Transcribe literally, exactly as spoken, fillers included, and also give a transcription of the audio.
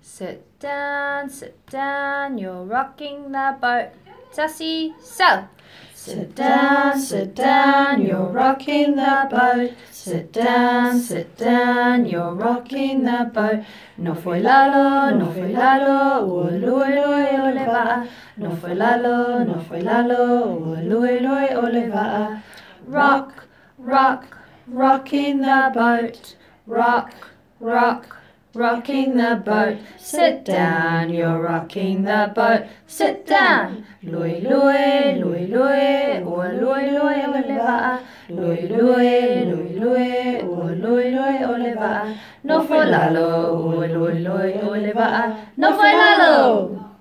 Sit down, sit down, you're rocking the boat. Sassy, so. Sit down, sit down, you're rocking the boat. Sit down, sit down, you're rocking the boat. No foi lalo, no foi lalo, ului lui ole va. No foi lalo, no foi lalo, ului lui ole va. Rock, rock, rocking the boat. Rock, rock, rocking the boat. Sit down, you're rocking the boat. Sit down. Lui, lui, lui, lui, o lui, lui, oleva. Lui, lui, lui, lui, o lui, lui, oleva. No foi lalo, o lui, lui, oleva. No foi lalo.